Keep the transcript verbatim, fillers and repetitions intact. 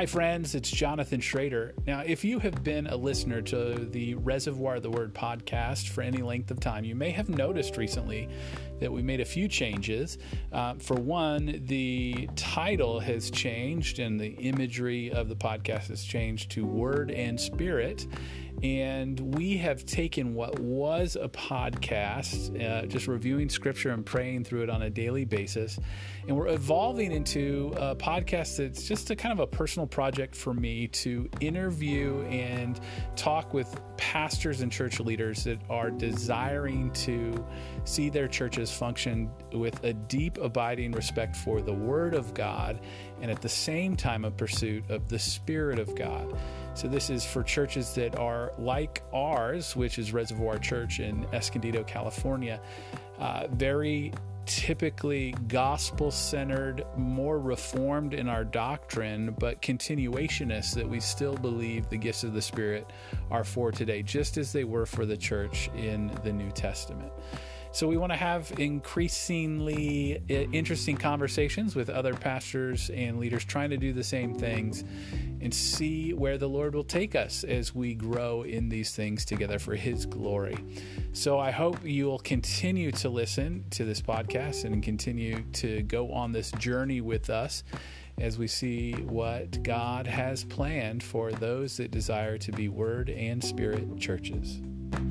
Hi friends, it's Jonathan Schrader. Now, if you have been a listener to the Reservoir of the Word podcast for any length of time, you may have noticed recently that we made a few changes. Uh, for one, the title has changed and the imagery of the podcast has changed to Word and Spirit. And we have taken what was a podcast, uh, just reviewing Scripture and praying through it on a daily basis, and we're evolving into a podcast that's just a kind of a personal project for me to interview and talk with pastors and church leaders that are desiring to see their churches function with a deep, abiding respect for the Word of God, and at the same time a pursuit of the Spirit of God. So this is for churches that are like ours, which is Reservoir Church in Escondido, California, uh, very typically gospel-centered, more reformed in our doctrine, but continuationists that we still believe the gifts of the Spirit are for today, just as they were for the church in the New Testament. So we want to have increasingly interesting conversations with other pastors and leaders trying to do the same things and see where the Lord will take us as we grow in these things together for His glory. So I hope you'll continue to listen to this podcast and continue to go on this journey with us as we see what God has planned for those that desire to be Word and Spirit churches.